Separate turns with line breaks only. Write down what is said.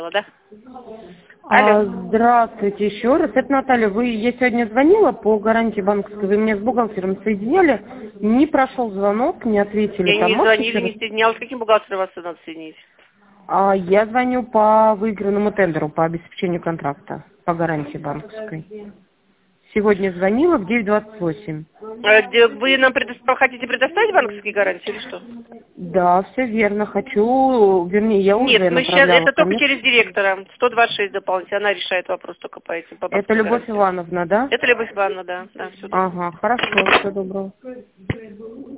Да? Алло.
Здравствуйте еще раз. Это Наталья. Я сегодня звонила по гарантии банковской. Вы меня с бухгалтером соединяли. Не прошел звонок, не ответили.
Я
Там
не
можете
звонили,
еще раз?
не соединяла. С каким бухгалтером вас надо соединить?
Я звоню по выигранному тендеру, по обеспечению контракта, по гарантии банковской. Сегодня звонила в 9:28.
Вы нам хотите предоставить банковские гарантии или что?
Да, все верно. Хочу, вернее, я
Нет,
уже
мы сейчас,
направляла
это только
коммерцию.
через директора. 126 дополнительно. Она решает вопрос только по этим, по
Это
банковским
Любовь
гарантиям.
Ивановна, да?
Это Любовь Ивановна, да. Да, все.
Ага, хорошо, всего доброго.